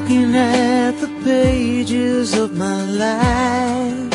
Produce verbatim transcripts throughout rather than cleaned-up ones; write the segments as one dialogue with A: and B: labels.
A: looking at the pages of my life,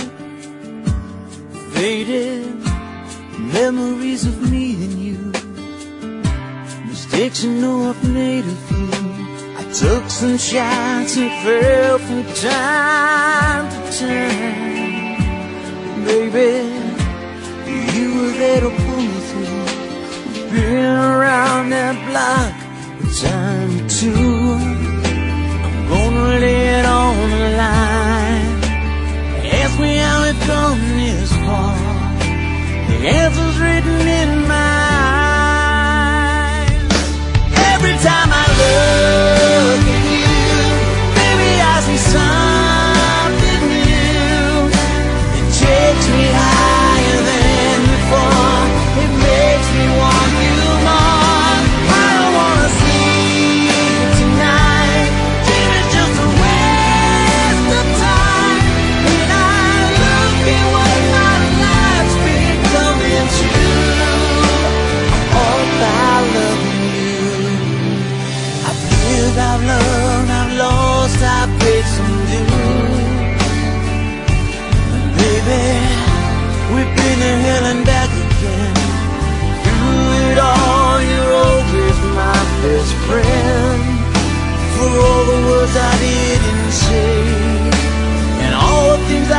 A: faded memories of me and you, mistakes I know I've made of you. I took some shots and fell from time to time. Baby, you were there to pull me through. Been around that block a time or two. I'm gonna lay it on the line. Ask me how it come this far. The answer's written in my eyes. Every time I look at you, baby, I see something new. It takes me higher than before. It makes me want you more. I don't wanna sleep tonight. Dream is just a waste of time. When I look at what my life's becoming to, I'm all about loving you. I've lived, I've loved, I've lost, I've paid some dues. And baby, we've been to hell and back again. Through it all, you're always my best friend. For all the words I didn't say, and all the things